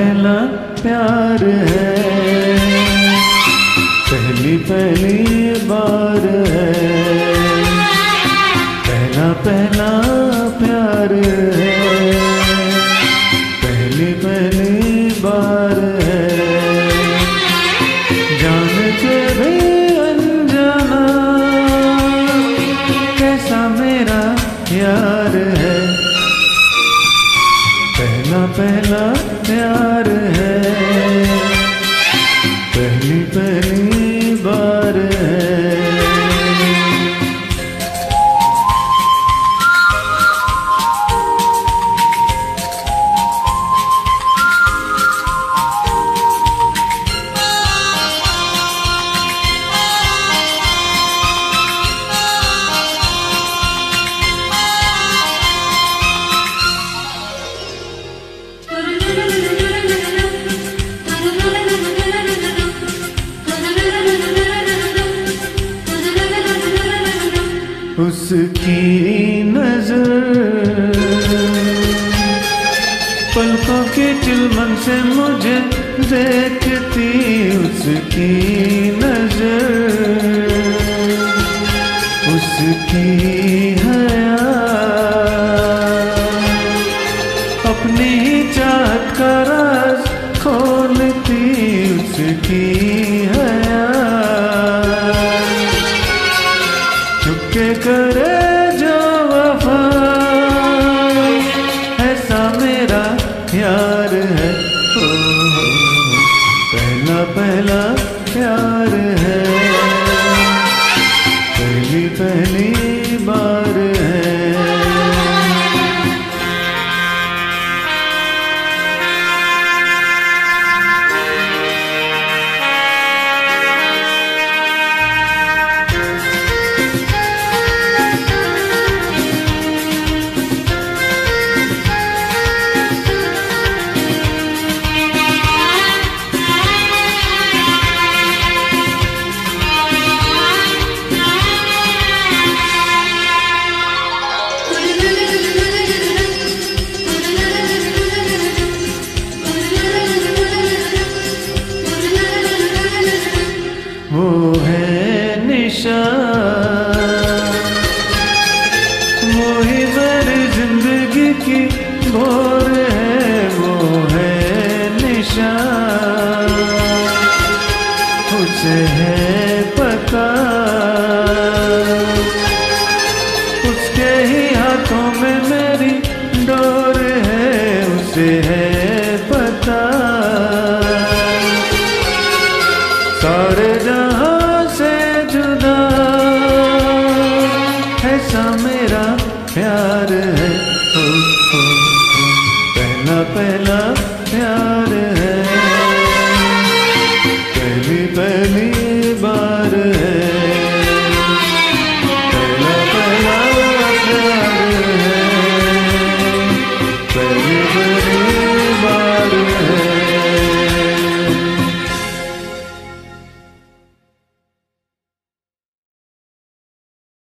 पहला प्यार है, पहली पहली बार है, पहला पहला प्यार है, पहली पहली बार है। जान के भी अनजाना कैसा मेरा यार है, पहला पहला प्यार है, पहली पहली बार है। उसकी नजर पलकों के चिलमन से मुझे देखती, उसकी नजर उसकी हया अपनी ही चाहत का राज खोलती, उसकी हया चुपके करे जो वफा ऐसा मेरा यार है। ओ, पहला पहला प्यार